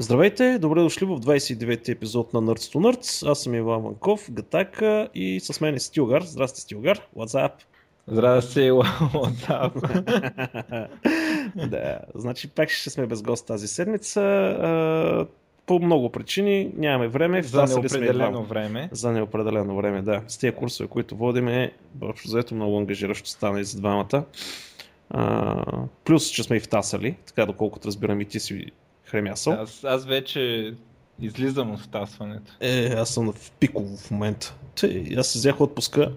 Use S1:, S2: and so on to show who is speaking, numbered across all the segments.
S1: Здравейте, добре дошли в 29-ти епизод на Nerds to Nerds. Аз съм Иван Ванков, Гатака и с мен е Стилгар. Здрасти, Стилгар. What's up?
S2: Здрасти, WhatsApp.
S1: Да, значи пак ще сме без гост тази седмица. По много причини нямаме време.
S2: За
S1: Втасали сме и двама.
S2: неопределено време.
S1: За неопределено време, да. С тези курсове, които водим общо заето много ангажиращо стана и за двамата. Плюс, че сме и втасали, така доколкото разбирам и ти си хремясал.
S2: Аз вече излизам от втасването.
S1: Аз съм в пиково в момента. Аз се взех отпуска.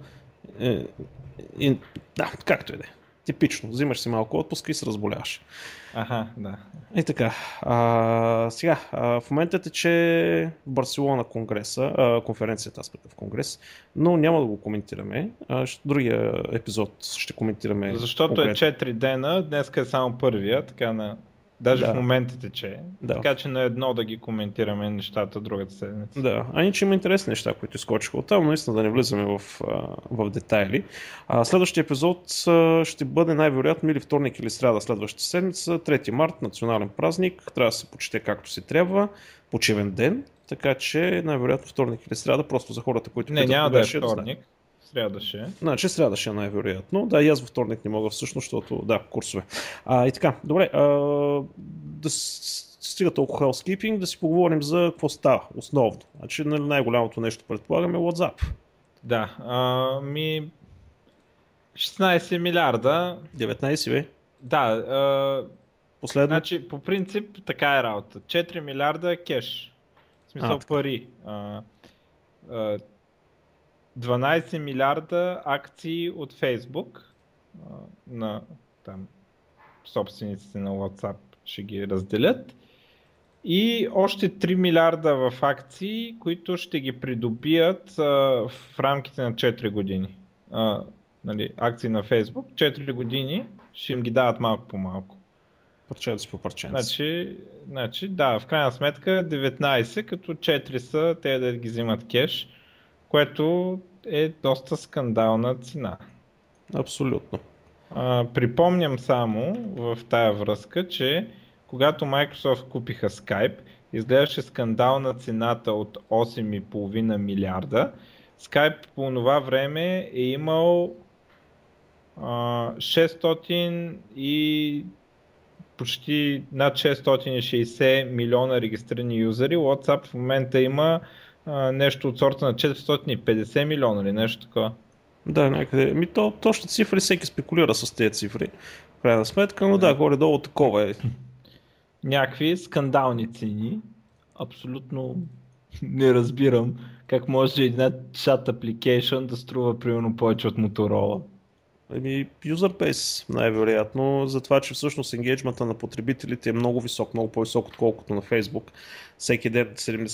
S1: Да, както и да е. Типично. Взимаш си малко отпуска и се разболяваш.
S2: Аха, да.
S1: И така. Сега, в момента тече в Барселона конференцията, аз в конгрес, но няма да го коментираме. Другия епизод ще коментираме.
S2: Защото
S1: конкретно.
S2: е 4 дена, днеска е само първия, така даже
S1: Да.
S2: в момента тече.
S1: Да.
S2: Така че на едно да ги коментираме нещата другата седмица.
S1: Да, иначе има интересни неща, които изкочиха оттам, но наистина да не влизаме в детайли. Следващия епизод ще бъде най-вероятно или вторник или сряда следващата седмица, 3 март, национален празник, трябва да се почете както си трябва, почивен ден, така че най-вероятно вторник или сряда, просто за хората, които
S2: Не, няма да е вторник, сряда ще е.
S1: Значи сряда ще е най-вероятно. Да, и аз във вторник не мога всъщност, защото да, курсове. И така, добре, да стига толкова housekeeping, да си поговорим за какво става основно. Значи най-голямото нещо предполагаме е WhatsApp.
S2: Да, 16 милиарда.
S1: 19 бе.
S2: Да,
S1: Последно.
S2: значи по принцип така е работа. 4 милиарда кеш. В смисъл пари. 12 милиарда акции от Facebook на там собствениците на WhatsApp ще ги разделят. И още 3 милиарда в акции, които ще ги придобият в рамките на 4 години. Нали, акции на Facebook, 4 години ще им ги дават малко по малко.
S1: Парченце по парченце.
S2: Значи, да, в крайна сметка 19, като 4 са те да ги взимат кеш, което е доста скандална цена.
S1: Абсолютно.
S2: Припомням само в тая връзка, че когато Microsoft купиха Skype, изглеждаше скандална цената от 8,5 милиарда. Skype по това време е имал 600 и почти над 660 милиона регистрирани юзери. WhatsApp в момента има нещо от сорта на 450 милиона или нещо такова.
S1: Да, някъде. Точно цифри, всеки спекулира с тези цифри. В крайна сметка, но да, горе-долу такова е.
S2: Някакви скандални цени. Абсолютно не разбирам как може една chat application да струва примерно повече от Motorola.
S1: User base най-вероятно, за това, че всъщност енгейджмента на потребителите е много висок, много по-висок отколкото на Facebook. Всеки ден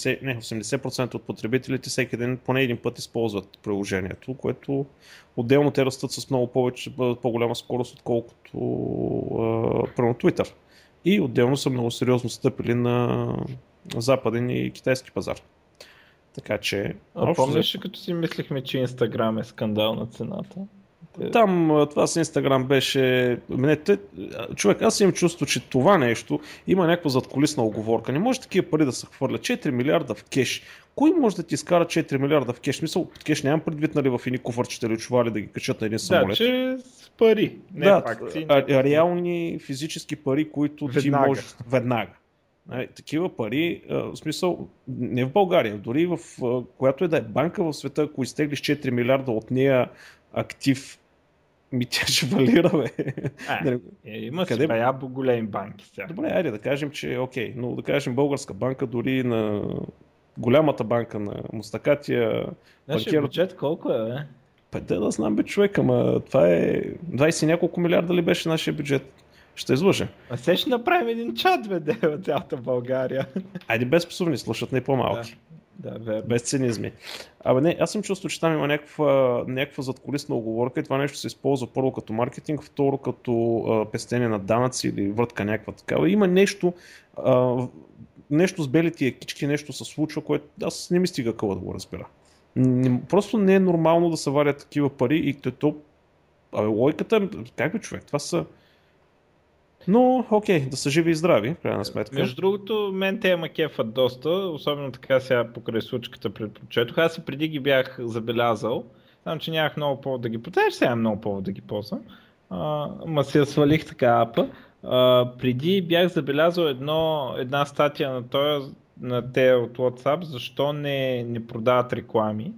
S1: 80% от потребителите всеки ден поне един път използват приложението, което отделно те растат с много по-голяма скорост, отколкото примерно Twitter. И отделно са много сериозно стъпили на западен и китайски пазар. Така че...
S2: Помниш ли като си мислихме, че Instagram е скандал на цената?
S1: Там това с Instagram беше... Човек, аз имам чувство, че това нещо има някаква задкулисна оговорка. Не може такива пари да се хвърля. 4 милиарда в кеш. Кой може да ти изкара 4 милиарда в кеш? Мисъл, кеш нямам предвид, нали, в едни куфърчета или чували да ги качат на един самолет.
S2: Да, че с пари. Не
S1: да,
S2: акции.
S1: Реални физически пари, които ти можеш веднага. Такива пари, в смисъл, не в България, дори в която и да е банка в света, ако изтеглиш 4 милиарда от нея актив, тя ще валира, бе.
S2: Има си големи банки сега.
S1: Добре, айде да кажем, че окей, но да кажем българска банка, дори на голямата банка на Мустакатия.
S2: Нашия бюджет колко е, бе?
S1: Да знам, бе, човек, ама това е 20 няколко милиарда ли беше нашия бюджет? Ще излъжа.
S2: Сега ще направим един чат, бе, от цялата България.
S1: Айде без псовни, слушат не по-малки.
S2: Да, верно.
S1: Без цинизми. Не, аз съм чувствал, че там има някаква задкулисна оговорка и това нещо се използва първо като маркетинг, второ като пестене на данъци или въртка някаква такава. Има нещо с белите якички, нещо се случва, което аз не ми стига къла да го разбера. Просто не е нормално да се варят такива пари и то... логиката, как бе, човек, това са Но, окей, да са живи и здрави, в крайна сметка.
S2: Между другото, мен те ма кефат доста, особено така сега покрай случката предпочетох. Аз и преди ги бях забелязал, само че нямах много повод да ги ползвам, сега имам много повод да ги ползвам. Ма си я свалих така апа. Преди бях забелязал една статия на те от WhatsApp, защо не продават реклами.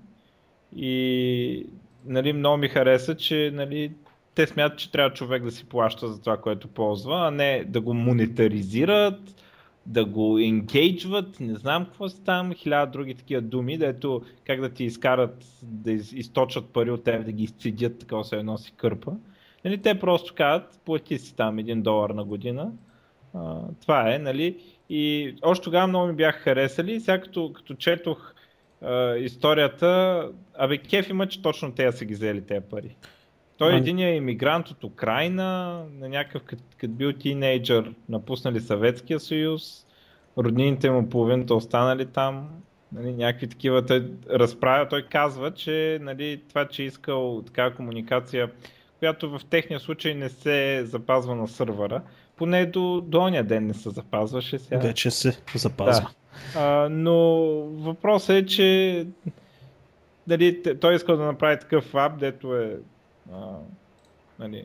S2: И нали, много ми хареса, че нали, те смятат, че трябва човек да си плаща за това, което ползва, а не да го монетаризират, да го енгейджват, не знам какво са там, хиляда други такива думи, дето как да ти изкарат, да източат пари от теб, да ги изцедят, така се едно си кърпа. Нали, те просто казват, плати си там $1 на година. Това е, нали? И още тогава много ми бяха харесали, сега като четох историята, кеф има, че точно те са ги взели тези пари. Той единият имигрант от Украйна, на някакъв като бил тинейджър, напуснали Съветския съюз, роднините му половината останали там, нали, някакви такива разправя. Той казва, че нали, това, че искал такава комуникация, която в техния случай не се запазва на сървъра, поне до ония ден не се запазваше сега.
S1: Вече се запазва.
S2: Да. Но въпросът е, че дали, той искал да направи такъв ап, дето е нали,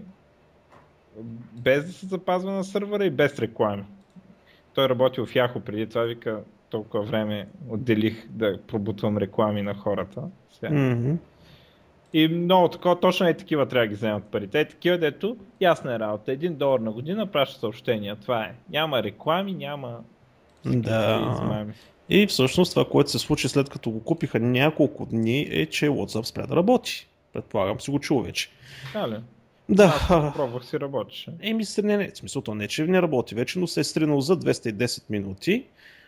S2: без да се запазва на сървъра и без реклами. Той работил в Yahoo преди това, вика, толкова време отделих да пробутвам реклами на хората.
S1: Mm-hmm.
S2: И много такова, точно такива трябва да ги вземат парите. Такива, дето ясна е работа. $1 на година праща съобщения. Това е. Няма реклами, няма измами.
S1: И всъщност това, което се случи след като го купиха няколко дни е, че WhatsApp спря да работи. Предполагам си го чул вече.
S2: Да. Аз пробвах си работеше.
S1: Не, в смисъл, не, че не работи вече, но се е стринал за 210 минути.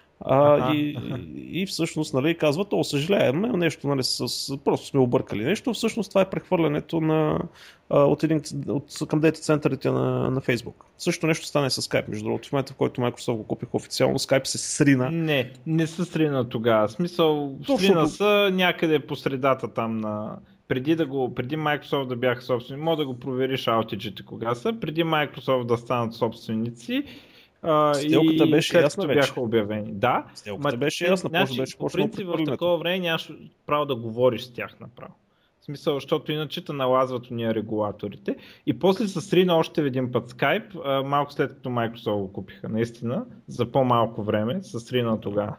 S1: И всъщност нали, казват, съжаляваме, нещо нали, просто сме объркали нещо. Всъщност това е прехвърлянето към дейта центърите на Facebook. Също нещо стане с Skype, между другото. В момента, в който Microsoft го купих официално, Skype се срина.
S2: Не се срина тогава. В смисъл, срина са някъде по средата там преди Microsoft да бяха собственици, може да го провериш аутиджите кога са, преди Microsoft да станат собственици.
S1: Сделката беше ясна вече.
S2: Бяха обявени. Да,
S1: сделката беше ясна, беше
S2: по принцип в такова време нямаш право да говориш с тях направо. В смисъл, защото иначе те налазват уния регулаторите. И после се срина още един път Skype, малко след като Microsoft го купиха. Наистина, за по-малко време се срина тогава.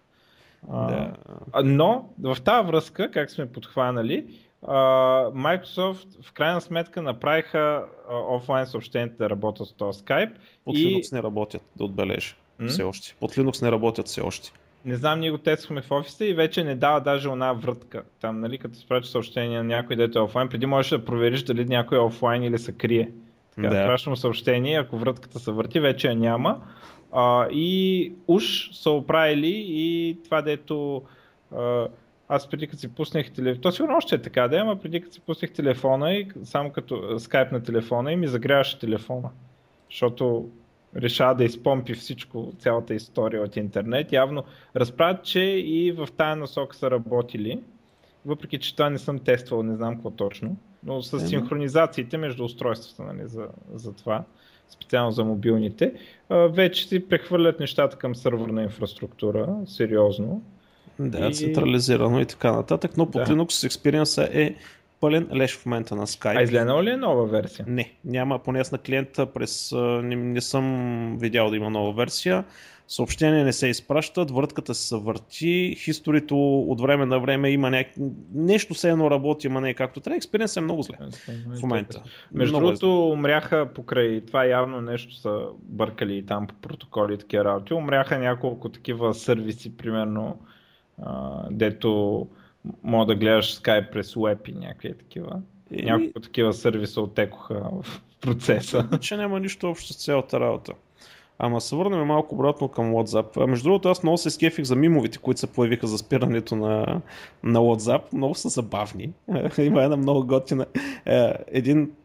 S2: Но в тази връзка, как сме подхванали, Microsoft в крайна сметка направиха офлайн съобщенията да работят с този Skype.
S1: Под Linux не работят, да отбележа все още. Под Linux не работят все още.
S2: Не знам, ние го тествахме в офиса и вече не дава даже една вратка. Там, нали, като спрача съобщение на някой, дето е офлайн, преди можеш да провериш дали някой е офлайн или се крие. Така, пращам съобщение, ако вратката се върти, вече я няма. И уж са оправили и това, дето аз преди като си пуснах телефона, то сигурно още е така, да, ама преди като си пуснах телефона и само като скайп на телефона и ми загряваше телефона, защото решава да изпомпи всичко, цялата история от интернет. Явно разправят, че и в тая насока са работили, въпреки че това не съм тествал, не знам какво точно, но с синхронизациите между устройствата, нали, за това, специално за мобилните, вече си прехвърлят нещата към сървърна инфраструктура, сериозно.
S1: Да, централизирано и така нататък, но под Linux Experience е пълен леш в момента на Skype.
S2: Изгледала ли е нова версия?
S1: Не, няма, поне аз на клиента не съм видял да има нова версия. Съобщения не се изпращат, въртката се върти, хисторито от време на време има нещо все едно работи, ама не както трябва. Experience е много зле в момента.
S2: Между другото, умряха покрай това, явно нещо са бъркали и там по протоколи и такива работи. Умряха няколко такива сервиси, примерно, дето мога да гледаш Skype през Web и някакви такива. Няколко такива сервиса оттекоха в процеса.
S1: Че няма нищо общо с цялата работа. Ама се върнем малко обратно към WhatsApp. Между другото, аз много се скефих за мимовите, които се появиха за спирането на WhatsApp. Много са забавни. Има една много готина. Един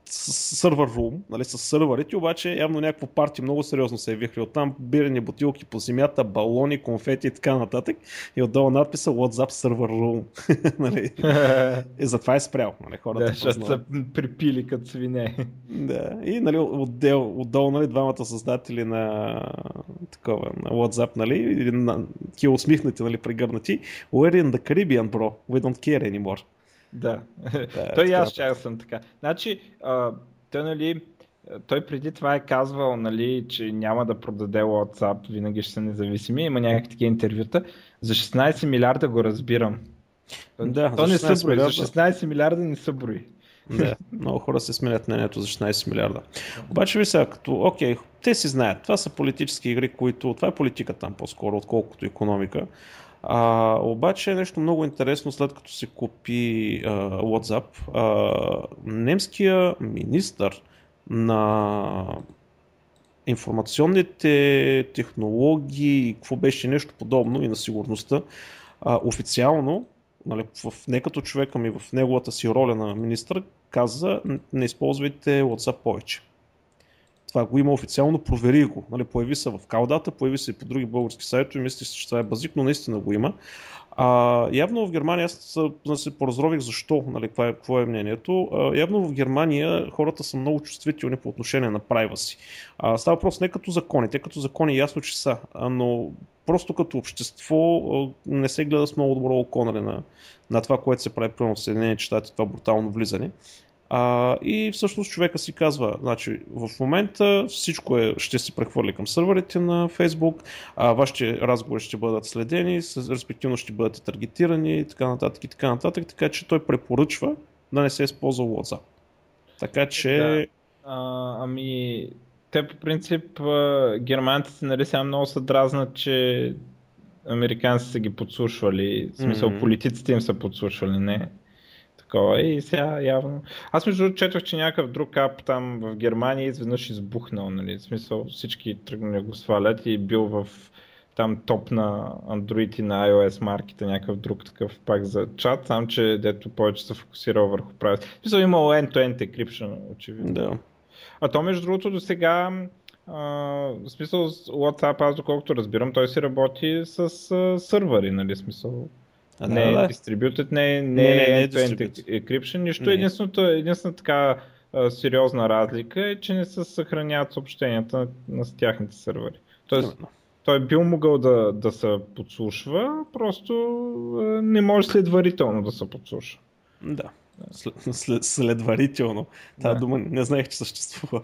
S1: сървър рум, нали, с сървърите, обаче явно някакво парти много сериозно се е вихри оттам, бирани бутилки по земята, балони, конфети и така нататък. И отдолу надписа WhatsApp сервер room. Нали? И затова е спрял. Нали? Хората
S2: Да, защото са припили като свине.
S1: Да. И нали, отдолу нали, двамата създатели на такова, на WhatsApp, нали, или тия усмихнати, нали, прегърнати. We're in the Caribbean, bro. We don't care anymore.
S2: Да.
S1: Да,
S2: Той и
S1: така,
S2: аз чак съм така. Значи, той, нали, той преди това е казвал, нали, че няма да продаде WhatsApp, винаги ще са независими. Има някакви такива интервюта. За 16 милиарда го разбирам.
S1: Да,
S2: То
S1: за
S2: не са
S1: 16
S2: брои. За
S1: милиарда.
S2: 16 милиарда не са брои.
S1: Да, много хора се сменят мнението за 16 милиарда. Обаче ви сега, като, окей, те си знаят, това са политически игри, които, това е политика там по-скоро, отколкото икономика. Обаче е нещо много интересно, след като се купи WhatsApp, немския министър на информационните технологии, какво беше нещо подобно и на сигурността, официално, нали, не като човека ми в неговата си роля на министър, каза, не използвайте WhatsApp повече. Това го има официално, провери го. Нали, появи се в Каудата, появи се и по други български сайтове, мисля, че това е базик, но наистина го има. Явно в Германия, аз се поразрових защо, нали, какво е мнението. Явно в Германия хората са много чувствителни по отношение на privacy. Става въпрос не като закони, те като закони е ясно, че са, но просто като общество не се гледа с много добро око, нали, на това, което се прави примерно в Съединените щати, това брутално влизане. И всъщност човека си казва, значи в момента всичко ще се прехвърли към сървърите на Facebook, вашите разговори ще бъдат следени, респективно ще бъдат таргетирани и така нататък, така че той препоръчва да не се използва WhatsApp. Така че...
S2: Да. Ами, те по принцип германците, нали, сега много се дразнат, че американците са ги подслушвали, в смисъл политиците им са подслушвали, не такова. И сега явно. Аз между другото четох, че някакъв друг ап там в Германия изведнъж избухнал, нали, в смисъл всички тръгнали го свалят и бил в там топ на Android и на iOS марките, някакъв друг такъв пак за чат, сам че дето повече се фокусирал върху правил. В смисъл имало end-to-end encryption, очевидно.
S1: Да.
S2: А то между другото до сега, в смисъл WhatsApp, аз доколкото разбирам, той си работи с сървъри, нали, смисъл. Не е дистрибютът, не е end-to-end encryption, нищо. Единствената така сериозна разлика е, че не се съхраняват съобщенията на тяхните сървъри. Тоест, той бил могъл да се подслушва, просто не може следварително да се подслушва.
S1: Да, следварително. Тази дума не знаех, че съществува.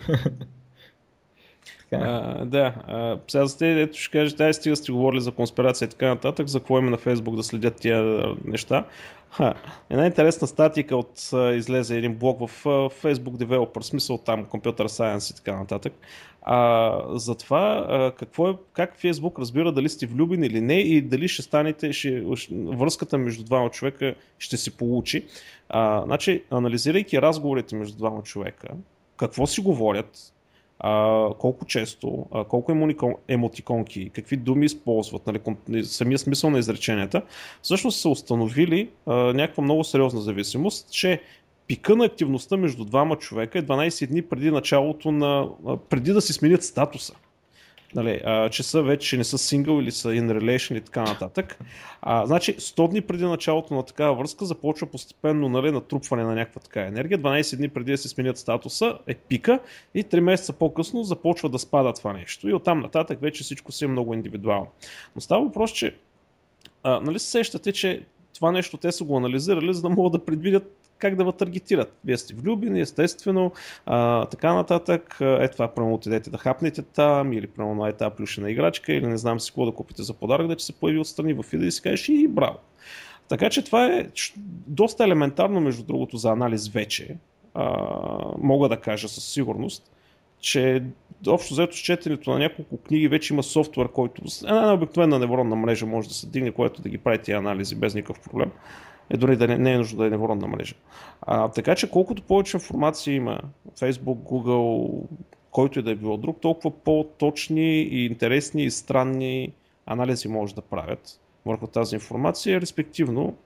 S1: Сега за те, ето ще кажете, стига сте говорили за конспирация и така нататък, за какво има на Фейсбук да следят тия неща. Една интересна статика излезе един блог в Facebook Developer, смисъл там Computer Science и така нататък. За това как Фейсбук разбира дали сте влюбени или не и дали ще станете, връзката между двама човека ще се получи. Значи, анализирайки разговорите между двама човека, какво си говорят, колко често, колко емотиконки, какви думи използват, нали, самия смисъл на изреченията, всъщност са установили някаква много сериозна зависимост, че пика на активността между двама човека е 12 дни преди началото преди да си сменят статуса. Нали, че са вече не са сингъл или са in relation и така нататък. Значи 100 дни преди началото на такава връзка започва постепенно, нали, натрупване на някаква така енергия. 12 дни преди да се сменят статуса е пика и 3 месеца по-късно започва да спада това нещо. И оттам нататък вече всичко си е много индивидуално. Но става въпрос, че нали се сещате, че това нещо те са го анализирали, за да могат да предвидят как да ви таргетират. Вие сте влюбени, естествено, така нататък. Това, прямо отидете да хапнете там, или прямо тази плюшена играчка, или не знам си какво да купите за подарък, да че се появи отстрани в фида и си кажеш и браво. Така че това е доста елементарно, между другото, за анализ вече. Мога да кажа със сигурност, че общо взето с четенето на няколко книги вече има софтуер, който една обикновена невронна мрежа може да се дигне, което да ги прави тия анализи без никакъв проблем. Дори да не е нужно да е невронна мрежа. Така че колкото повече информация има Facebook, Google, който и да е било друг, толкова по-точни и интересни и странни анализи може да правят върху тази информация, респективно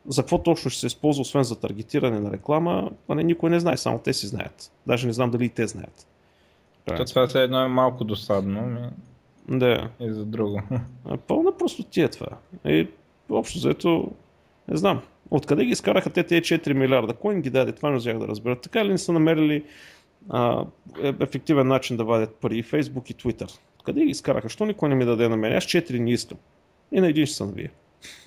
S1: За какво точно ще се използва, освен за таргетиране на реклама, никой не знае, само те си знаят. Даже не знам дали и те знаят.
S2: Това все едно е малко досадно,
S1: Да.
S2: и за друго.
S1: Пълна простотия това. И общо заето, не знам. Откъде ги изкараха тези 4 милиарда? Кой им ги даде? Това не взех да разберат. Така ли не са намерили ефективен начин да вадят пари? Facebook и Twitter. Откъде ги изкараха? Що никой не ми даде на мен? Аз 4 не искам. И на един ще съм вие.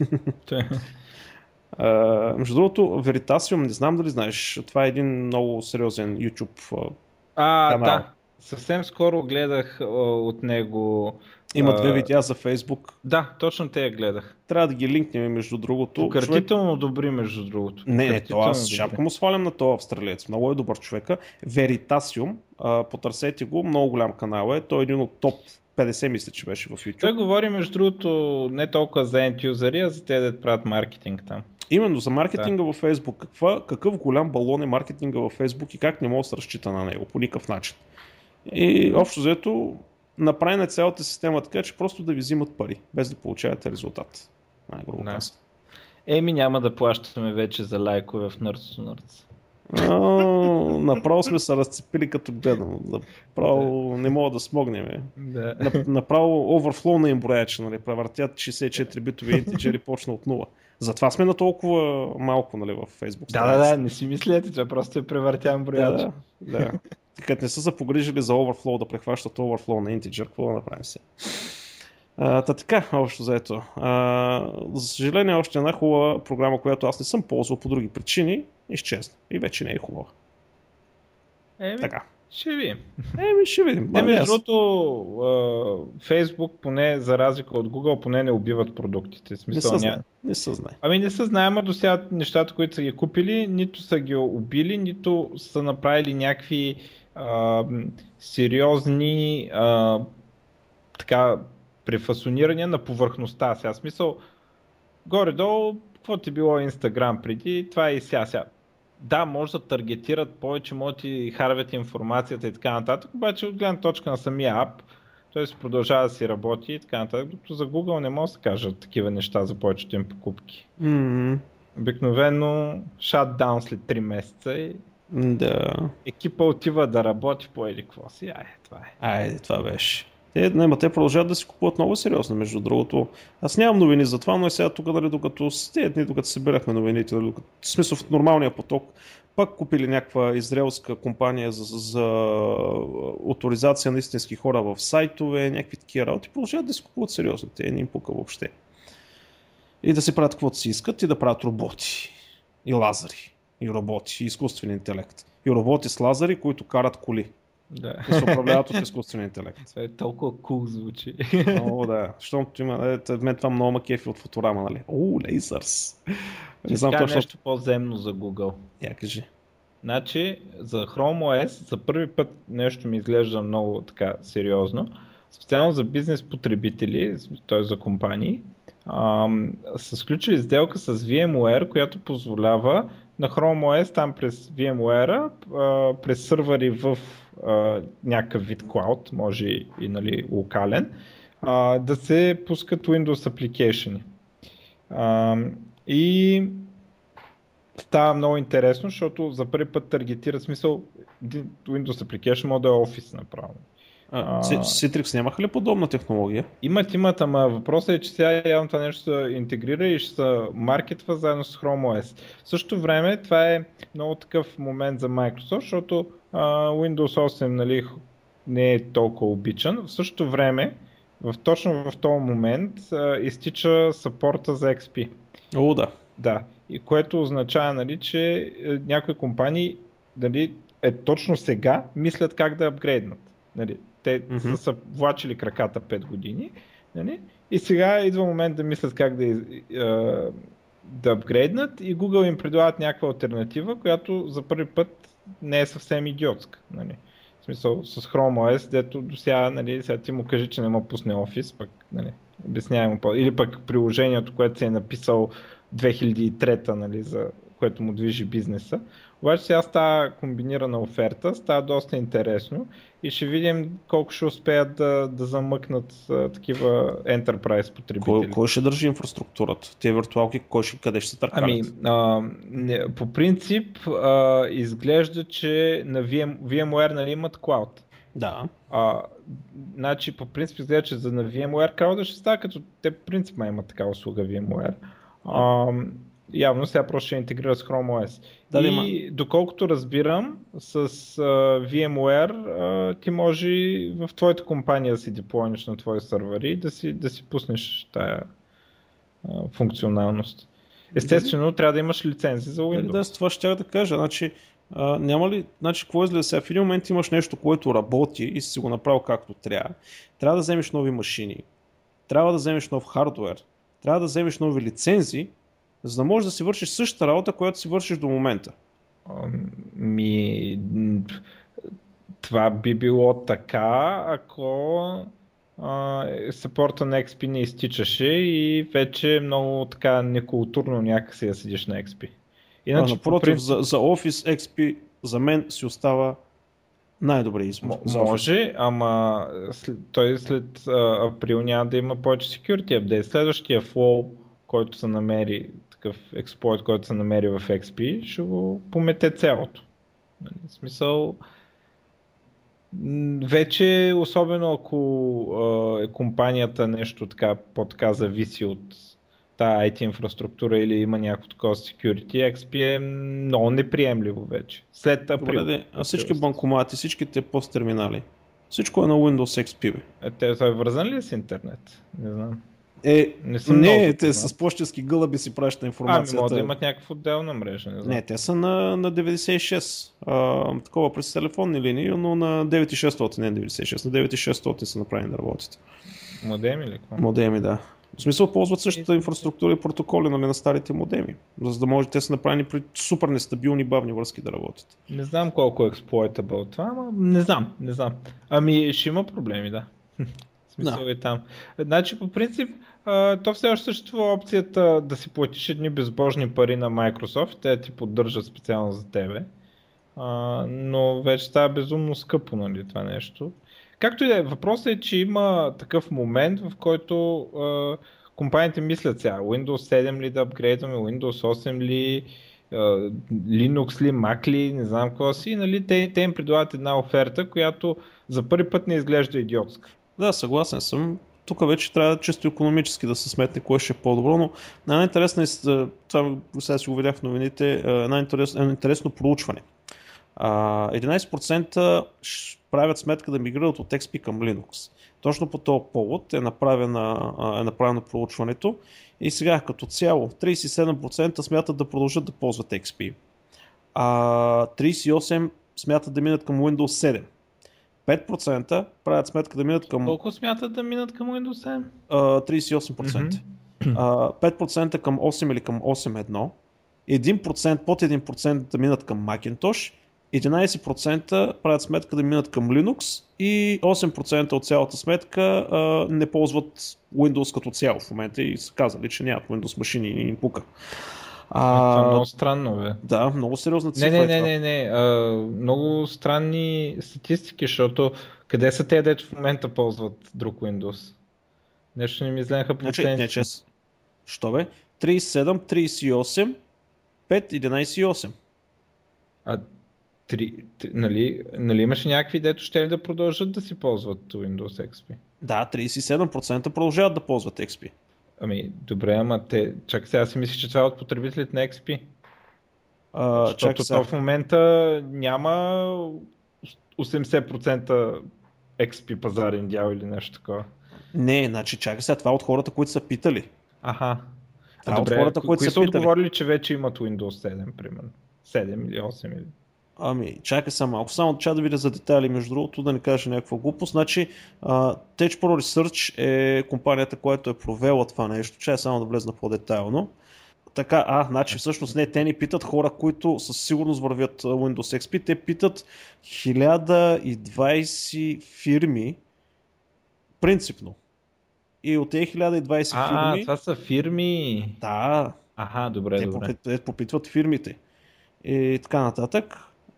S1: Между другото, Veritasium, не знам дали знаеш, това е един много сериозен YouTube канал.
S2: Да. Съвсем скоро гледах от него.
S1: Има 2 видеа за Facebook.
S2: Да, точно те я гледах.
S1: Трябва да ги линкнем, между другото.
S2: Пократително добри, между другото.
S1: Не, това аз шапка му свалям на този австралиец. Много е добър човека. Veritasium, потърсете го, много голям канал е. Той е един от топ 50, мисля, че беше в YouTube.
S2: Той говори, между другото, не толкова за end-юзери, а за те да правят маркетинг там.
S1: Именно за маркетинга във Facebook. Какъв голям балон е маркетинга във Facebook и как не мога да се разчита на него по никакъв начин. И общо взето направи на цялата система така, че просто да ви взимат пари, без да получавате резултат. Най-грубо казано.
S2: Няма да плащаме вече за лайкове в Nerds to Nerds.
S1: Направо сме се разцепили като гледам. Направо не мога да смогнем.
S2: Да.
S1: Направо оверфлоу на им брояче, нали? Превъртят 64 битови интеджери почна от нула. Затова сме на толкова малко, нали, в Facebook.
S2: Да, не си мислете, че просто е превъртян брояч.
S1: Да. Като не са се погрижили за оверфлоу да прехващат оверфлоу на интеджер, какво да направим сега? Така, общо заето. За съжаление, още една хубава програма, която аз не съм ползвал по други причини, изчезна. И вече не е хубава. Така.
S2: Ще видим.
S1: Ще видим.
S2: Между другото, Facebook, поне за разлика от Google, поне не убиват продуктите.
S1: Не се знае.
S2: Не се знае, ама до сега нещата, които са ги купили, нито са ги убили, нито са направили някакви сериозни префасонирания на повърхността. Сега смисъл, горе-долу, какво ти било Instagram преди, това е и сега. Да, може да таргетират повече, може да ти харвят информацията и така нататък, обаче от гледна точка на самия ап, т.е. продължава да си работи и така нататък, докато за Google не може да се кажат такива неща за повечето им покупки. Обикновено шатдаун след 3 месеца и екипа отива да работи по еди какво си.
S1: Това беше. Те продължават да си купуват много сериозно, между другото. Аз нямам новини за това, но и сега тук, докато събирахме новините, в смисъл в нормалния поток, пак купили някаква израелска компания за оторизация на истински хора в сайтове, някакви такива работи, продължават да си купуват сериозно. Те не им пука въобще. И да си правят каквото си искат и да правят роботи. И лазери. И роботи. И изкуствен интелект. И роботи с лазери, които карат коли.
S2: Да.
S1: И се управляват от изкуствен интелект.
S2: Това е толкова cool звучи.
S1: Много да. Защото има, мен това много ма кефи от Футурама, нали? Лейзърс.
S2: Не знам точно. Нещо по-земно за Google.
S1: Кажи.
S2: Значи, за Chrome OS за първи път нещо ми изглежда много така сериозно. Специално за бизнес потребители, т.е. за компании, са сключили сделка с VMware, която позволява на Chrome OS там през VMware, през сървъри в някакъв вид клауд, може и локален, да се пускат Windows application. И става много интересно, защото за първи път таргетира смисъл Windows application може да е Office направо.
S1: Citrix нямаха ли подобна технология?
S2: Имат, ама въпросът е, че сега явно това нещо се интегрира и ще се маркетва заедно с Chrome OS. В същото време това е много такъв момент за Microsoft, защото Windows 8 не е толкова обичан. В същото време, точно в този момент изтича съпорта за XP. Да. И което означава, че някои компании точно сега мислят как да апгрейднат. Те са влачили краката 5 години, и сега идва момент да мислят как да апгрейднат и Google им предлагат някаква алтернатива, която за първи път не е съвсем идиотска. В смисъл с Chrome OS, дето до сега, сега ти му кажи, че не му пусне Office, пък обяснявай му или пък приложението, което си е написал 2003-та, за което му движи бизнеса. Обаче сега става комбинирана оферта, става доста интересно и ще видим колко ще успеят да замъкнат такива Enterprise потребители.
S1: Кой ще държи инфраструктурата? Тези виртуалки, къде ще се търкалят?
S2: По принцип изглежда, че на VMware нали, имат клауд.
S1: Да.
S2: Значи по принцип изглежда, че за на VMware клауда ще става, като те по принцип имат такава услуга VMware. Явно сега просто ще интегрира с Chrome OS.
S1: Да,
S2: и доколкото разбирам, с VMware ти може в твоята компания да си деплойнеш на твои сървъри и да си пуснеш тая функционалност. Естествено, трябва да имаш лицензи за Windows.
S1: Да, с това ще да кажа. Няма ли, какво изгледа сега? В един момент имаш нещо, което работи и си го направил както трябва. Трябва да вземеш нови машини, трябва да вземеш нов хардуер, трябва да вземеш нови лицензи, за да можеш да си вършиш същата работа, която си вършиш до момента.
S2: Това би било така, ако съпорта на XP не изтичаше и вече много така некултурно някакси да седиш на XP.
S1: Иначе, напротив, за Office XP за мен си остава най-добре избор.
S2: Може, ама той след април няма да има повече security update. Следващия flow, който се намери, такъв експлойт, който се намери в XP, ще го помете цялото. В смисъл, вече, особено ако компанията нещо така зависи от тази IT инфраструктура или има някакво такова security, XP е много неприемливо вече. След април.
S1: Добре, всички банкомати, всичките посттерминали, всичко е на Windows XP.
S2: Те са вързан ли с интернет? Не знам.
S1: Не, те с почтенски гълъби си пращат информацията.
S2: Могат да имат някаква отделна мрежа. Не знам.
S1: Не, те са на 96. Такова през телефонни линии, но на 9600, не 96, на 9600 са направени да работят.
S2: Модеми ли?
S1: Модеми, да. В смисъл ползват същата инфраструктура и протоколи на старите модеми, за да може те са направени при супер нестабилни бавни връзки да работят.
S2: Не знам колко е exploitable това, ама не знам. Ще има проблеми, да. В смисъл е там. Значи по принцип, то все още съществува опцията да си платиш едни безбожни пари на Microsoft, те ти поддържат специално за тебе, но вече става безумно скъпо, нали, това нещо. Както и да е, въпросът е, че има такъв момент, в който компаниите мислят сега, Windows 7 ли да апгрейдваме, Windows 8 ли, Linux ли, Mac ли, не знам какво си, нали, те им предлагат една оферта, която за първи път не изглежда идиотска.
S1: Да, съгласен съм. Тук вече трябва чисто икономически да се сметне кое ще е по-добро, но най-интересно е, това сега си го видях в новините, интересно проучване. 11% правят сметка да мигрират от XP към Linux. Точно по този повод е направено проучването и сега като цяло 37% смятат да продължат да ползват XP, 38% смятат да минат към Windows 7. 5% правят сметка да минат към...
S2: Колко смятат да минат към Windows
S1: 7? 38%. 5% към 8 или към 8.1. 1%, под 1% да минат към Macintosh. 11% правят сметка да минат към Linux и 8% от цялата сметка не ползват Windows като цяло в момента и са казали, че нямат Windows машини и им пука.
S2: Това е много странно, бе.
S1: Да, много сериозна цифра.
S2: Не. Много странни статистики, защото къде са те, дето в момента ползват друг Windows? Нещо не ми изленаха по цените.
S1: Що бе? 37, 38, 5, 11 и 8.
S2: Нали имаше някакви, дето ще ли да продължат да си ползват Windows XP?
S1: Да, 37% продължават да ползват XP.
S2: Добре, ама чакай сега си мислиш, че това е от потребителите на XP. Защото то в момента няма 80% XP пазарен дял или нещо такова.
S1: Не, значи чакай сега, това от хората, които са питали.
S2: Добре, хората, които са отговорили, че вече имат Windows 7, примерно. 7 или 8 или...
S1: Чакай сега малко, само да видя за детайли, между другото, да не кажа някаква глупост. Значи, Tech Pro Research е компанията, която е провела това нещо. Чакай само да влезна по-детайлно. Така, значи всъщност не, те ни питат хора, които със сигурност вървят Windows XP, те питат 1020 фирми принципно. И от тези 1020 фирми...
S2: това са фирми.
S1: Да.
S2: Аха, добре, добре.
S1: Те попитват фирмите и така нататък.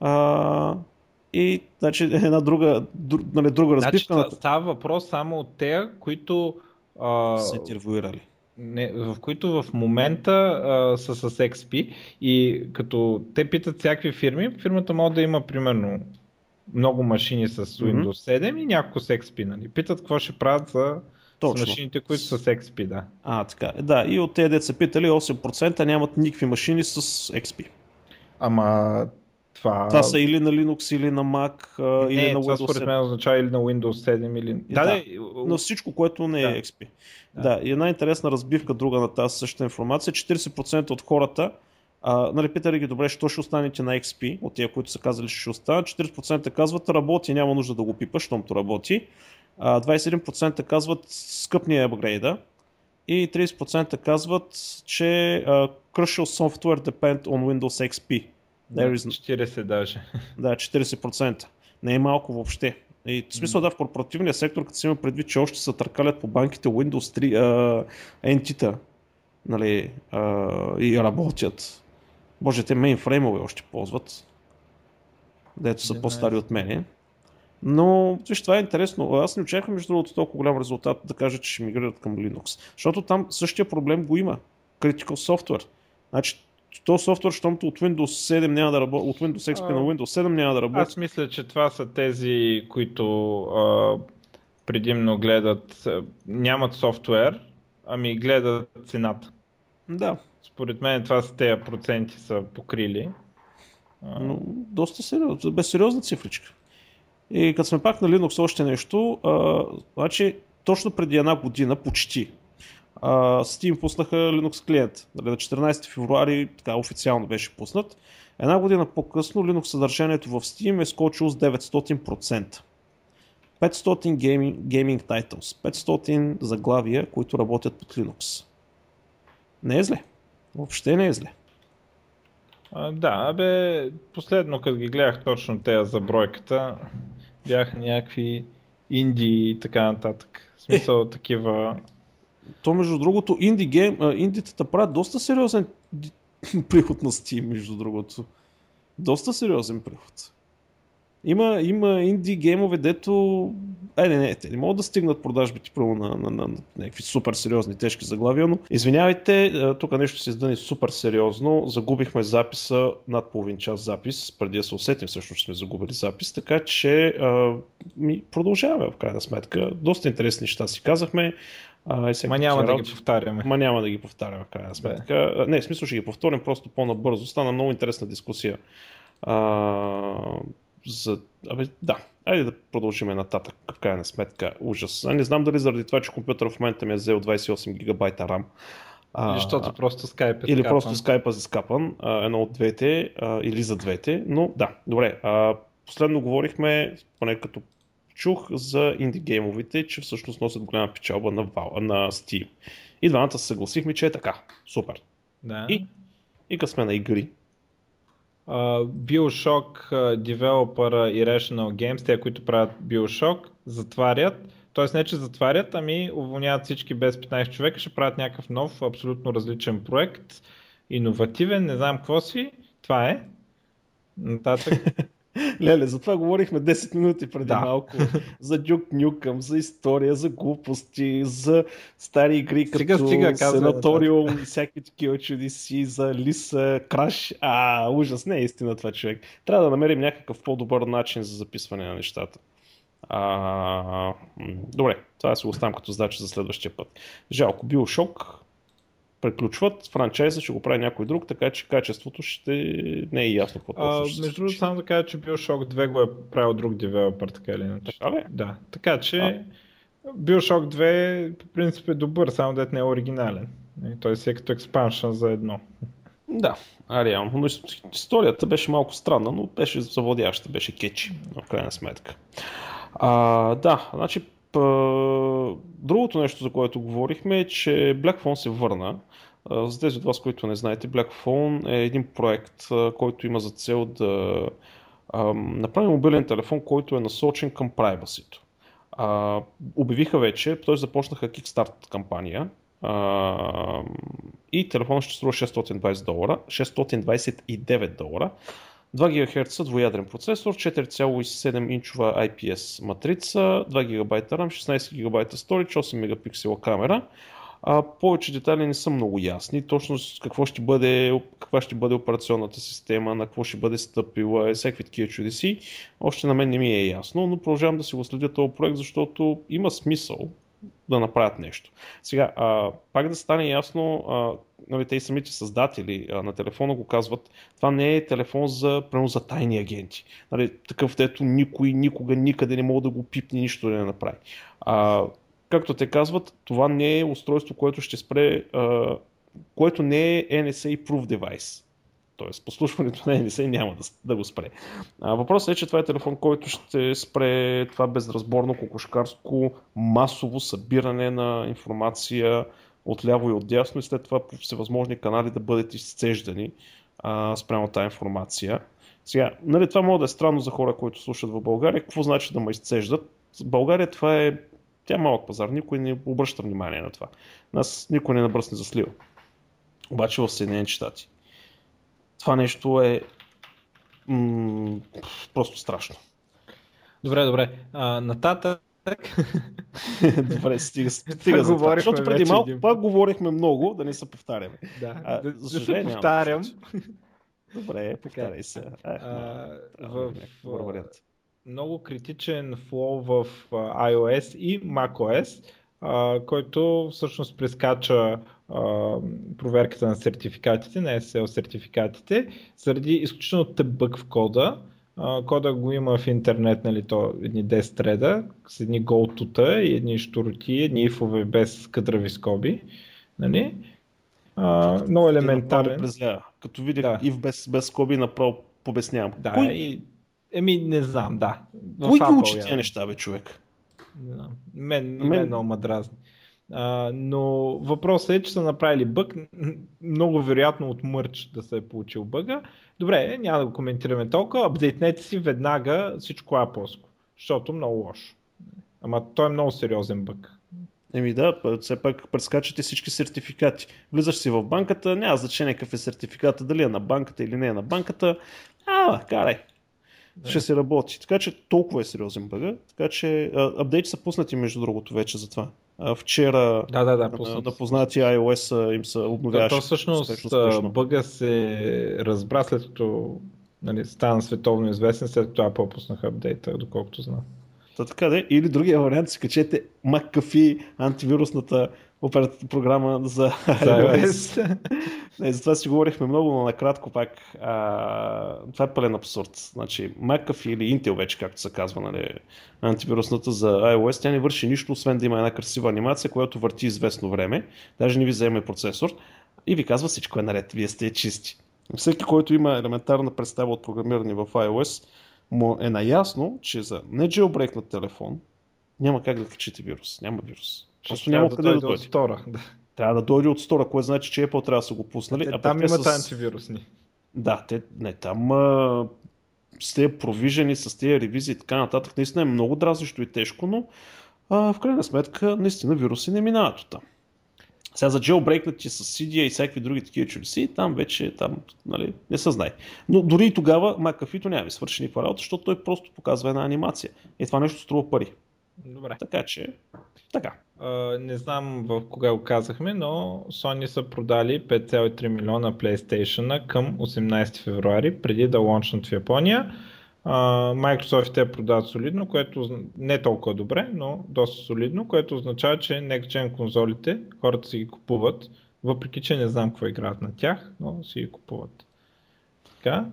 S1: И значи нали, друга
S2: Значи
S1: разбивка на
S2: става въпрос само от тея, които
S1: са интервюирали.
S2: в които в момента са с XP и като те питат всякакви фирми, фирмата може да има примерно много машини с Windows 7 и няколко с XP. Нали? Питат какво ще правят с машините, които са с XP. Да.
S1: Така. Да, и от тези деца питали 8% нямат никакви машини с XP.
S2: Ама
S1: това са или на Linux, или на Mac, или на Windows 7.
S2: Това според мен означава или на Windows 7, или...
S1: Но всичко, което не е XP. Да, и една интересна разбивка друга на тази същата информация. 40% от хората, нали, питали ги, добре, що ще останете на XP, от тия, които са казали, че ще останат, 40% казват, работи, няма нужда да го пипаш, щомто работи. 21% казват, скъпни е апгрейда. И 30% казват, че crucial software depend on Windows XP.
S2: 40 даже. Да,
S1: 40%. Не е малко въобще. И в смисъл в корпоративния сектор, като си има предвид, че още се търкалят по банките Windows 3 NT-та, нали, и работят. Боже, те мейнфреймове още ползват, дето са по-стари от мене. Но, виж, това е интересно. Аз не очаквам, между другото, толкова голям резултат да кажа, че ще мигрират към Linux. Защото там същия проблем го има. Critical software. Значи, този софтуер, щомто от Windows 7 няма да работи, от Windows XP на Windows 7 няма да работи.
S2: Аз мисля, че това са тези, които предимно гледат, нямат софтуер, ами гледат цената.
S1: Да.
S2: Според мен това са тези проценти са покрили.
S1: Но доста сериозно, без сериозна цифричка. И като сме пак на Linux още нещо, значи точно преди една година, почти, Steam пуснаха Linux клиент. На 14 февруари така официално беше пуснат. Една година по-късно Linux съдържанието в Steam е скочило с 900%. 500 gaming titles, 500 заглавия, които работят под Linux. Не е зле. Въобще не е зле.
S2: Последно като ги гледах точно тези за бройката, бяха някакви инди и така нататък. В смисъл такива...
S1: То между другото, индитата правят доста сериозен приход на Steam, между другото. Доста сериозен приход. Има инди геймове, дето... те не могат да стигнат продажбите право на някакви супер сериозни, тежки заглавия, но извинявайте, тук нещо се издъни супер сериозно. Загубихме записа, над половин час запис, преди да се усетим всъщност сме загубили запис, така че продължаваме в крайна сметка. Доста интересни неща си казахме.
S2: Няма да ги повтаряме.
S1: Няма да ги повтаряме в крайна сметка. Не, в смисъл ще ги повторим просто по-набързо. Стана много интересна дискусия. Айде да продължим нататък, в крайна сметка. Ужас. Не знам дали заради това, че компютър в момента ми е взел 28 гигабайта RAM.
S2: Защото просто Skype е скапан.
S1: Или просто Skype е скапан, едно от двете, или за двете, но да, добре. Последно говорихме, поне като чух, за инди геймовите, че всъщност носят голяма печалба на Steam. И двамата се съгласихме, че е така. Супер.
S2: Да.
S1: И като сме на игри.
S2: BioShock Developer и Rational Games, те, които правят BioShock, затварят. Тоест не, че затварят, ами уволняват всички без 15 човека, ще правят някакъв нов, абсолютно различен проект. Иновативен, не знам какво си. Това е. Нататък.
S1: Леле, за това говорихме 10 минути преди малко. За Duke Nukem, за история, за глупости, за стари игри като Санаториум, всякакви такива чудеси, за Лиса, Краш. Ужас, не е истина това, човек. Трябва да намерим някакъв по-добър начин за записване на нещата. Добре, това си го оставям като задача за следващия път. Жалко, BioShock приключват, франчайза ще го прави някой друг, така че качеството ще не е ясно по това.
S2: Между другото, само да кажа, че BioShock 2 го е правил друг девелопър, така или иначе.
S1: Така ли?
S2: Да, така че BioShock 2 по принцип е добър, само дет не е оригинален. Той си е като експаншън за едно.
S1: Да, реално. Но историята беше малко странна, но беше завладяваща, беше кетчи, в крайна сметка. Значи другото нещо, за което говорихме, е, че Black Phone се върна. За тези от вас, които не знаете, Black Phone е един проект, който има за цел да направи мобилен телефон, който е насочен към privacy-то. Обявиха вече, т.е. започнаха Kickstart кампания и телефонът ще струва $620, $629. 2 ГГц двуядрен процесор, 4,7 инчова IPS матрица, 2 ГБ RAM, 16 ГБ storage, 8 мегапиксела камера. Повече детайли не са много ясни. Точно каква ще бъде операционната система, на какво ще бъде стъпила, всякакви такива чудеси. Още на мен не ми е ясно, но продължавам да си го следя този проект, защото има смисъл да направят нещо. Сега, пак да стане ясно, нали, те и самите създатели на телефона го казват, това не е телефон за тайни агенти. Нали, такъв, дето никой никога никъде не мога да го пипне, нищо да не направи. Както те казват, това не е устройство, което ще спре, което не е NSA Proof Device. Тоест, послушването на NSA няма да го спре. Въпросът е, че това е телефон, който ще спре това безразборно, кокошкарско, масово събиране на информация отляво и отдясно и след това по всевъзможни канали да бъдете изцеждани спрямо тази информация. Сега, нали, това може да е странно за хора, които слушат в България. Какво значи да ме изцеждат? В България тя е малък пазар, никой не обръща внимание на това. Нас никой не набръсне за слива. Обаче в Съединените щати това нещо е просто страшно.
S2: Добре. Нататък.
S1: Добре, стига за това. Защото преди малко пак говорихме много, да не се повтаряме.
S2: Да се повтарям.
S1: Добре, повтаряй се.
S2: Много критичен флоу в iOS и macOS, който всъщност прескача проверката на сертификатите, на SSL сертификатите, заради изключително тъп бъг в кода. Кода го има в интернет, нали, едни 10 треда, с едни голтута и едни щуроти, едни ифове без кадрави скоби. Нали? Много елементарен.
S1: Като видях ив без скоби, направо побеснявам.
S2: Да, не знам, да.
S1: Кой ги учи тия неща, бе, човек?
S2: Не знам. Мен много ма дразни. Но въпросът е, че са направили бъг, много вероятно от мърч да се е получил бъга. Добре, няма да го коментираме толкова, апдейтнете си веднага всичко Apple-ско, защото много лошо. Ама той е много сериозен бъг.
S1: Все пак прескачате всички сертификати. Влизаш си в банката, няма значение какъв е сертификата, дали е на банката или не е на банката. Карай. Ще се работи. Така че толкова е сериозен бъга. Така че апдейти са пуснати между другото вече за това. Вчера на познати iOS им се обновяваше.
S2: То всъщност бъга се разбра след като стана световно известен, след като Apple пуснаха апдейта, доколкото знам.
S1: Така да е. Или другия вариант, си качете McAfee антивирусната програма за iOS. За това си говорихме много, но накратко пак. Това е пълен абсурд. Значи McAfee или Intel вече, както се казва, нали, антивирусната за iOS, тя не върши нищо, освен да има една красива анимация, която върти известно време, даже не ви вземе процесор и ви казва всичко е наред, вие сте чисти. Всеки, който има елементарна представа от програмиране в iOS, му е наясно, че за не jailbreakнат телефон няма как да качите вирус. Няма вирус. Просто няма къде да дойде. Трябва да дойде от стора, което значи, че Apple трябва да са го пуснали.
S2: Там имат антивирусни.
S1: Да, там с тези провижени, с тези ревизии и така нататък, наистина е много дразнещо и тежко, но в крайна сметка наистина вируси не минават от там. Сега за jailbreakнати с CDA и всякакви други такива чудеси, там вече нали, не се знае. Но дори и тогава McAfee-то няма ви свърши никаква работа, защото той просто показва една анимация. И това нещо струва пари.
S2: Добре.
S1: Така че, така.
S2: Не знам кога го казахме, но Sony са продали 5,3 милиона PlayStation към 18 февруари, преди да лончнат в Япония. Microsoft те продават солидно, което не толкова добре, но доста солидно, което означава, че Next Gen конзолите хората си ги купуват, въпреки че не знам какво играят на тях, но си ги купуват. Така.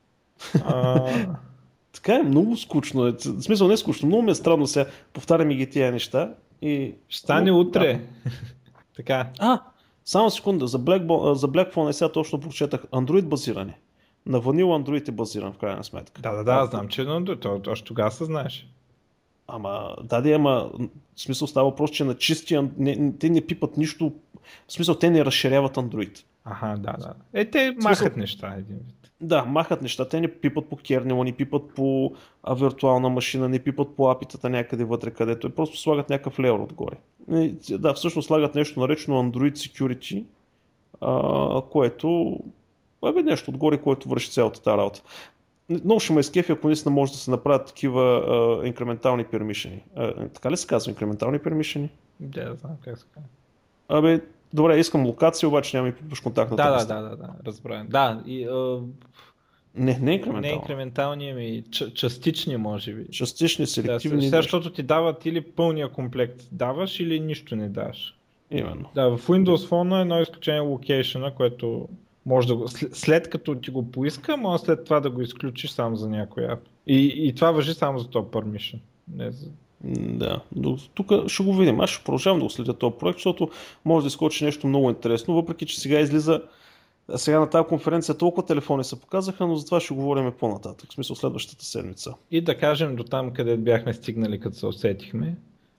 S1: Така е много скучно. В смисъл не е скучно, много ми е странно сега. Повтаряме ги тия неща и...
S2: Ще стане утре. Така.
S1: Само секунда. За Black Phone сега точно прочетах Android базиране. На Vanilla Android е базиран в крайна сметка.
S2: Да, знам, че на Android. Още тогава се знаеш.
S1: Ама в смисъл става въпрос, че на чистия... те не пипат нищо. В смисъл те не разширяват Android.
S2: Да. Те махат неща един вид.
S1: Да, махат неща. Те не пипат по кернела, не пипат по виртуална машина, не пипат по апитата някъде вътре, където просто слагат някакъв леер отгоре. Да, всъщност слагат нещо наречено Android Security което нещо отгоре, което върши цялата тази работа. Много ще ме изкефи, ако наистина може да се направят такива инкрементални пермишени. Така ли се казва? Инкрементални пермишени?
S2: Да, знам как се казва.
S1: Добре, искам локация, обаче няма и пипаш контактната листа.
S2: Да, разбирам. Да, и
S1: Не
S2: не
S1: инкрементални.
S2: инкрементални, ами частични може би.
S1: Частични, селективни.
S2: Да, защото ти дават или пълния комплект даваш, или нищо не даваш.
S1: Именно.
S2: Да, в Windows Phone едно изключение локейшъна, което може да го, след като ти го поиска, може след това да го изключиш само за някой app. И това важи само за този permission. Не за...
S1: Да, тук ще го видим. Аз ще продължавам да го следя този проект, защото може да изкочи нещо много интересно, въпреки че сега излиза. Сега на тази конференция толкова телефони се показаха, но за това ще говорим по-нататък, в смисъл следващата седмица.
S2: И да кажем до там, къде бяхме стигнали, като се усетихме.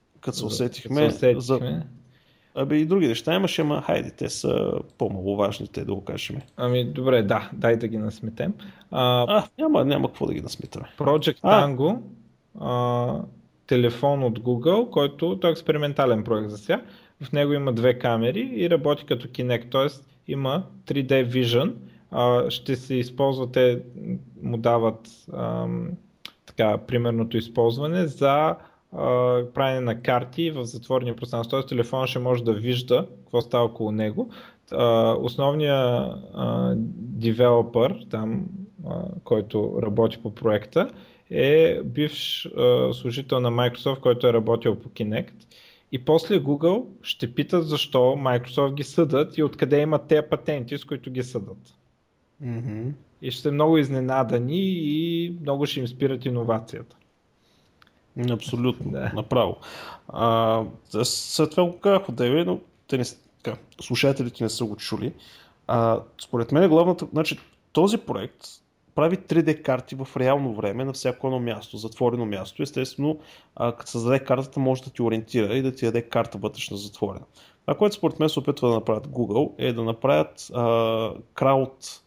S1: И други неща имаше, ама хайде, те са по-маловажни, те да го кажем.
S2: Ами добре, да, дай да ги насметем.
S1: Няма какво да ги насметаме.
S2: Project Tango, телефон от Google, който той е експериментален проект за сега. В него има 2 камери и работи като Kinect, т.е. има 3D Vision. Ще се използва, те му дават примерното използване за правене на карти в затворени пространства. Т.е. телефон ще може да вижда какво става около него. Основният девелопър там, който работи по проекта, е бивш служител на Microsoft, който е работил по Kinect. И после Google ще питат защо Microsoft ги съдат и откъде имат тези патенти, с които ги съдат.
S1: Mm-hmm.
S2: И ще са много изненадани и много ще им спират иновацията.
S1: Абсолютно, да. Направо. След това го казах отдеве, но слушателите не са го чули. Според мен главната, този проект прави 3D карти в реално време на всяко едно място, затворено място. Естествено, като създаде картата, може да ти ориентира и да ти даде карта вътрешна затворена. Това, което според мен се опитва да направят Google, е да направят крауд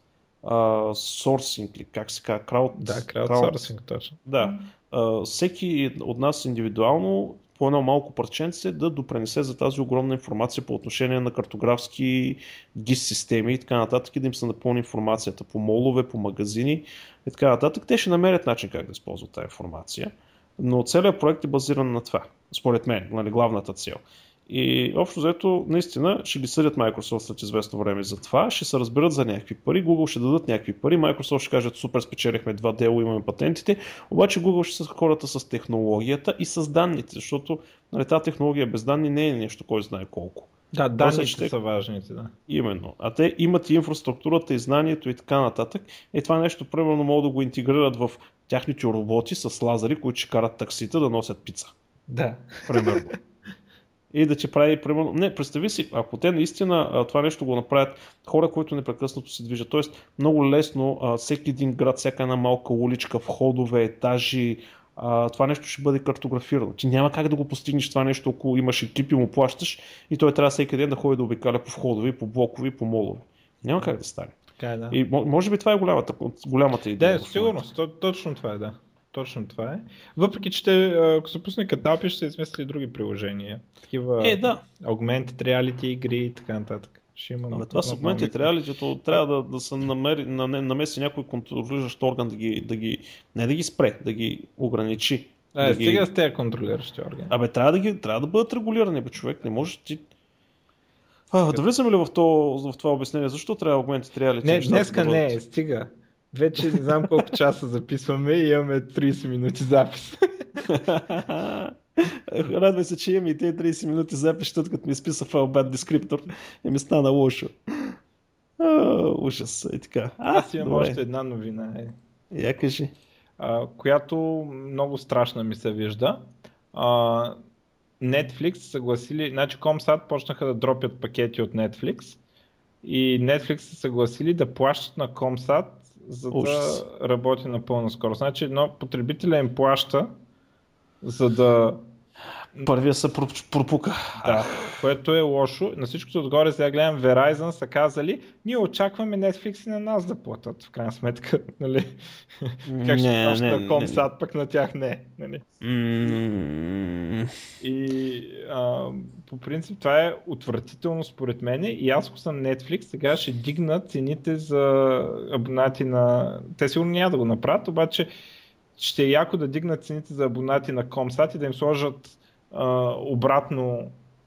S1: сорсинг, или как се казва?
S2: Краудсорсинг, точно.
S1: Да. Всеки от нас индивидуално по едно малко парченце да допренесе за тази огромна информация по отношение на картографски GIS системи и така нататък, и да им се напълни информацията по молове, по магазини и така нататък. Те ще намерят начин как да използват тази информация, но целият проект е базиран на това, според мен, главната цел. И общо взето, наистина, ще ги съдят Microsoft след известно време за това, ще се разберат за някакви пари, Google ще дадат някакви пари, Microsoft ще кажат супер, спечелихме 2 дело, имаме патентите, обаче Google ще са хората с технологията и с данните, защото тази технология без данни не е нещо, кой знае колко.
S2: Да, данните са важните, да.
S1: Именно. А те имат и инфраструктурата, и знанието и така нататък. И това нещо, примерно, могат да го интегрират в тяхните роботи с лазери, които ще карат таксита да носят пица.
S2: Да.
S1: Примерно. И да ти прави, примерно, не, представи си, ако те наистина това нещо го направят хора, които непрекъснато се движат, т.е. много лесно всеки един град, всяка една малка уличка, входове, етажи, това нещо ще бъде картографирано. Ти няма как да го постигнеш това нещо, ако имаш екип и му плащаш и той трябва всеки ден да ходи да обикаля по входове, по блокове, по молове. Няма как да стане.
S2: Така е, да.
S1: И може би това е голямата идея.
S2: Да, сигурност, точно това е, да. Точно това е. Въпреки, че ако се пусне каталпи, ще се измисли други приложения. Такива Augmented Reality игри и така нататък.
S1: Това с Augmented Reality трябва да се намеси някой контролиращ орган не да ги спре, да ги ограничи.
S2: Стига с тези контролиращи органи.
S1: Трябва да бъдат регулирани, човек. Не може ти... Да влизаме ли в това обяснение? Защо трябва Augmented Reality?
S2: Не, днеска не е, стига. Вече не знам колко часа записваме и имаме 30 минути запис.
S1: Радвай се, че имаме и тези 30 минути запис, защото като ми изписа файл bad descriptor и ми стана лошо. Ужас и така.
S2: Аз имам още една новина.
S1: Я кажи.
S2: Която много страшна ми се вижда. Netflix съгласили, значи Comsat почнаха да дропят пакети от Netflix и Netflix са съгласили да плащат на Comsat, за да работи на пълна скорост. Значи, потребителя им плаща, за да
S1: Първия се пропука.
S2: Да, което е лошо. На всичкото отгоре сега гледам Verizon са казали, ние очакваме Netflix и на нас да платят, в крайна сметка, нали? Как ще
S1: Не,
S2: плаща
S1: не,
S2: на
S1: не.
S2: Comsat, пък на тях не, нали?
S1: М,
S2: И по принцип това е отвратително според мен и аз ако съм Netflix, сега ще дигна цените за абонати на... Те сигурно няма да го направят, обаче ще е яко да дигнат цените за абонати на Comsat и да им сложат обратно,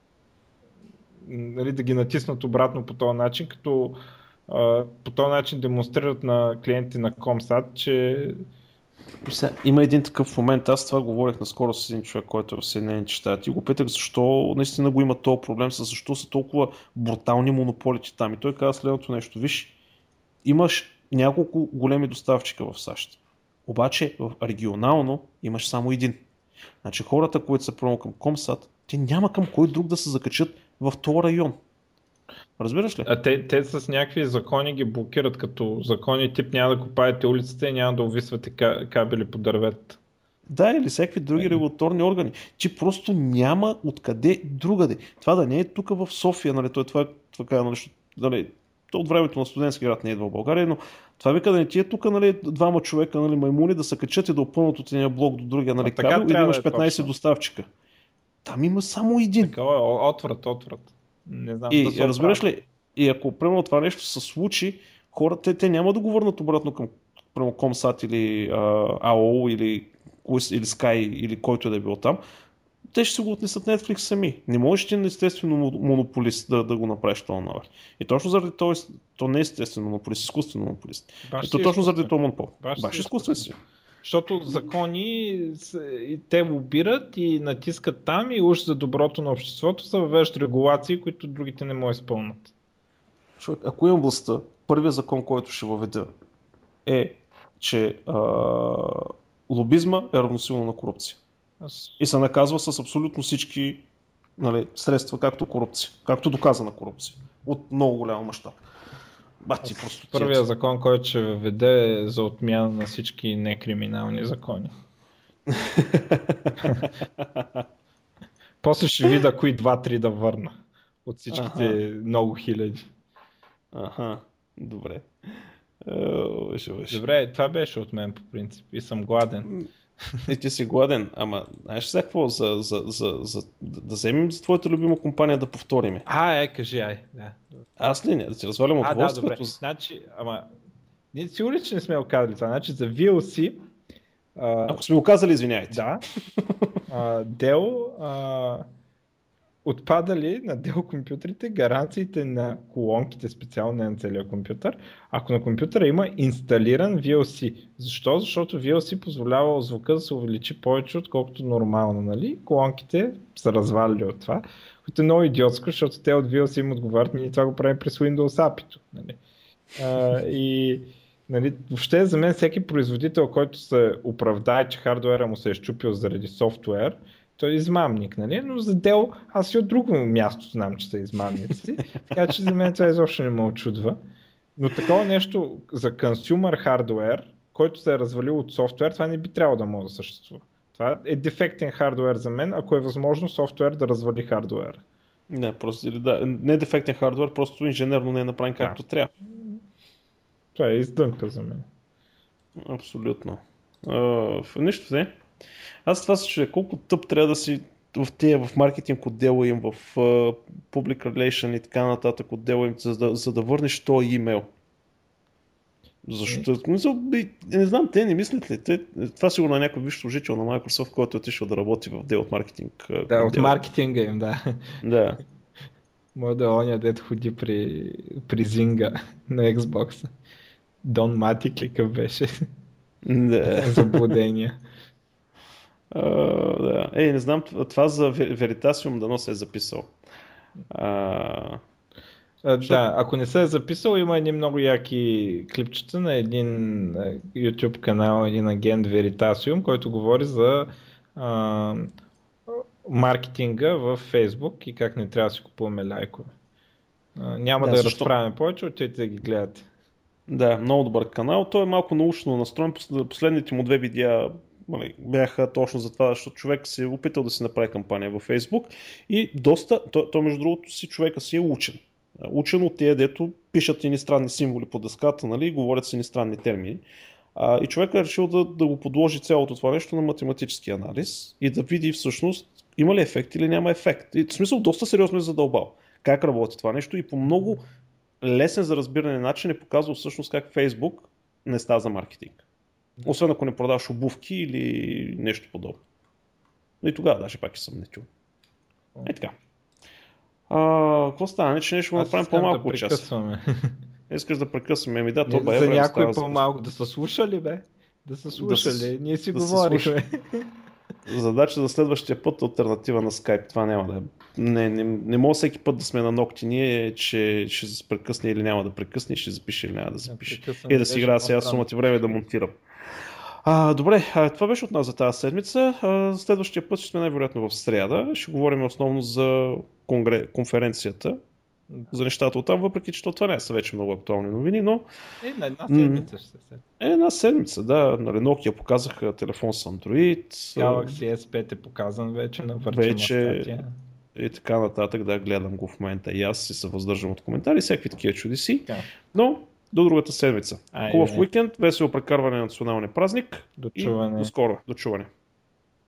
S2: нали, да ги натиснат обратно по този начин, като по този начин демонстрират на клиентите на Comsat, че
S1: Има един такъв момент, аз това говорих наскоро с един човек, който е в Съединените щати и го питах защо наистина го има този проблем, защо са толкова брутални монополите там. И той каза следното нещо, виж, имаш няколко големи доставчика в САЩ, обаче регионално имаш само един. Значи хората, които са прямо към Комсат, те няма към кой друг да се закачат в този район. Разбираш ли?
S2: а те с някакви закони ги блокират, като закони тип няма да копаете улицата и няма да увисвате кабели по дървета.
S1: Да, или всякакви други регулаторни органи, че просто няма откъде другаде. Това да не е тук в София, нали, това нали, нали, то от времето на студентски град не идва в България, но това вика да не ти е тук, нали, двама човека, нали, маймуни, да се качат и да опънат от един блок до другия, нали, кабел и да имаш 15 доставчика. Там има само един.
S2: Така е, отврат. Не знам,
S1: И разбираш ли, и ако примерно това нещо се случи, хората те няма да го върнат обратно към примерно Comsat или AOL или Sky или който да е бил там, те ще се го отнесат Netflix сами. Не можеш ти естествено монополист да го направиш това навър. И точно заради това, то не е естествено монополист, изкуствено монополист. И то точно заради това монопол. Баш изкуствен си.
S2: Защото закони те лобират и натискат там и уж за доброто на обществото се въвеждат регулации, които другите не могат да изпълнят.
S1: Ако имам властта, първият закон, който ще въведа е, че лобизма е равносилно на корупция. И се наказва с абсолютно всички, нали, средства, както корупция, както доказана корупция. От много голям мащаб.
S2: Първият закон, който ще въведе е за отмяна на всички некриминални закони. После ще видя кои 2-3 да върна от всичките много хиляди.
S1: Добре.
S2: Добре, това беше от мен по принцип и съм гладен.
S1: И ти си гладен, ама знаеш сега какво, да вземем за твоята любима компания да повториме.
S2: Кажи, да.
S1: Аз ли не? Да ти развалям удоволствието?
S2: Да, добре. Значи, ние сигурно, че не сме го казали това. Значи за VLC...
S1: Ако сме го казали, извиняйте.
S2: Да. Dell отпадали на Dell компютрите гаранциите на колонките, специално на целия компютър, ако на компютъра има инсталиран VLC. Защо? Защото VLC позволява звука да се увеличи повече, отколкото нормално, нали? Колонките са развалили от това, което е много идиотско, защото те от VLC им отговарят, ние това го правим през Windows API-то. Нали? И нали, въобще за мен всеки производител, който се оправдае, че хардуера му се е щупил заради софтуер, той е измамник, нали? Но за Dell аз и от друго място знам, че са измамници, така че за мен това изобщо не ме очудва. Но такова нещо за consumer хардуер, който се е развалил от софтуер, това не би трябвало да може да съществува. Това е дефектен хардуер за мен, ако е възможно софтуер да развали хардуер.
S1: Не, просто не е дефектен хардуер, просто инженерно не е направен както трябва.
S2: Това е издънка за мен.
S1: Абсолютно. Нищо не. Аз това се чуя, колко тъп трябва да си в маркетинг отдела им, в public relation и така нататък отдела им, за да върнеш този имейл. Защо? Не знам, те не мислят ли? Това сигурно е някой висш служител на Microsoft, който е отишъл да работи в отдел от маркетинг.
S2: Да, от маркетинга им, да.
S1: Да.
S2: Може да оня дет ходи при Зинга на Xbox. Дон Матик ли къв беше?
S1: Да.
S2: Заблудения.
S1: Да. Не знам, това за Veritasium дано се е записал.
S2: Да, ако не се е записал, има едни много яки клипчета на един YouTube канал, един агент Veritasium, който говори за маркетинга в Facebook и как не трябва да си купуваме лайкове. Няма да разправяме повече, отидете да ги гледате.
S1: Да, много добър канал. Той е малко научно настроен. Последните му две видеа бяха точно за това, защото човек се е опитал да си направи кампания във Facebook и той между другото човека си е учен. Учен от тия, дето пишат едни странни символи по дъската, нали, говорят си едни странни термини. И човекът е решил да го подложи цялото това нещо на математически анализ и да види всъщност има ли ефект или няма ефект. И в смисъл доста сериозно е задълбал как работи това нещо и по много лесен за разбиране начин е показал всъщност как Facebook не става за маркетинг. Освен ако не продаваш обувки или нещо подобно. И тогава даже пак е съмнително. Така. Какво стане, че нещо направим по-малко от час? Искаш да прекъсваме? Да, то
S2: за някой по-малко. Да са слушали, бе? Да са слушали. Ние си говорихме.
S1: Задача за следващия път е алтернатива на Skype. Това няма да е. Не мога всеки път да сме на ногти ние, че ще се прекъсне или няма да прекъсне, ще запише или няма да запише. И да си играя сега сумата и време да монтирам. Добре, това беше от нас за тази седмица. Следващия път ще сме най-вероятно в сряда. Ще говорим основно за конференцията, за нещата оттам, въпреки че това не са вече много актуални новини, но...
S2: на една седмица ще се.
S1: Една седмица, да. Nokia показаха телефон с Android.
S2: Galaxy S5 е показан вече на върчима статия.
S1: И така нататък, да, гледам го в момента и аз и се въздържам от коментари, всякакви такива чудеси. Но до другата седмица. Хубав уикенд, весело прекарване на националния празник.
S2: До чуване.
S1: И до скоро. До чуване.